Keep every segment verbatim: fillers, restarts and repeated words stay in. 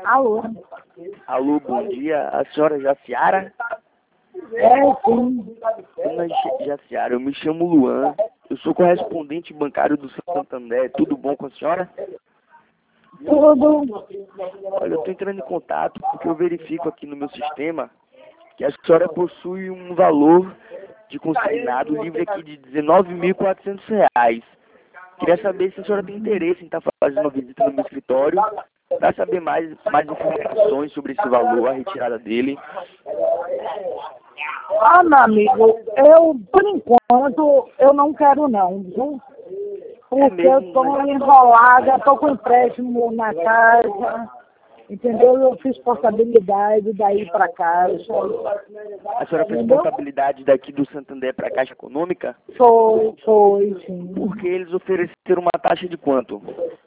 Alô? Alô, bom dia. A senhora Jaciara? É, sim. Dona Jaciara, eu me chamo Luan. Eu sou correspondente bancário do Santander. Tudo bom com a senhora? Tudo. Olha, eu estou entrando em contato porque eu verifico aqui no meu sistema que a senhora possui um valor de consignado livre aqui de dezenove mil e quatrocentos reais. Queria saber se a senhora tem interesse em estar fazendo uma visita no meu escritório para saber mais, mais informações sobre esse valor, a retirada dele. Ah, meu amigo, eu, por enquanto, eu não quero não, viu? Porque mesmo, eu tô mas- enrolada, tô com empréstimo na casa, entendeu? Eu fiz portabilidade daí pra caixa. A senhora fez Entendeu? portabilidade daqui do Santander para a Caixa Econômica? Foi, foi, sim. Porque eles ofereceram uma taxa de quanto?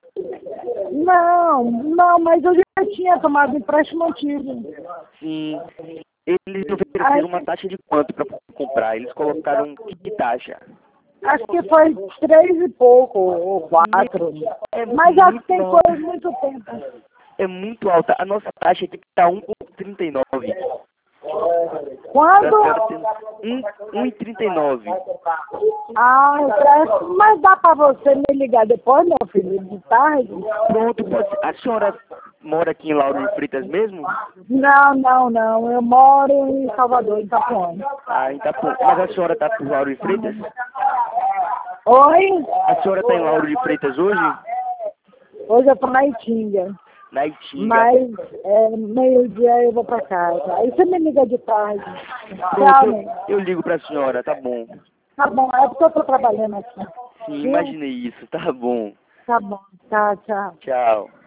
Não, não, mas eu já tinha tomado empréstimo antigo. Sim. Eles ofereceram uma taxa de quanto para comprar? Eles colocaram que taxa? Acho que foi três e pouco, ou quatro. É Mas acho muito que tem alta. coisa muito tempo. É muito alta. A nossa taxa aqui está um vírgula trinta e nove. Quando? um vírgula trinta e nove. Ah, é, mas dá pra você me ligar depois, meu filho, de tarde? Pronto, pode ser. A senhora mora aqui em Lauro de Freitas mesmo? Não, não, não. Eu moro em Salvador, em Itapuã. Ah, então, pô, mas a senhora está por Lauro de Freitas? Oi? A senhora está em Lauro de Freitas hoje? Hoje eu tô na Itinga. Na Itinga. Mas é, meio-dia eu vou pra casa. Aí você me liga de tarde. Tchau, Pronto, né? eu, eu ligo para a senhora, tá bom. Tá bom, é porque eu tô trabalhando aqui. Sim, Viu? imaginei isso, tá bom. Tá bom. Tchau, tchau. Tchau.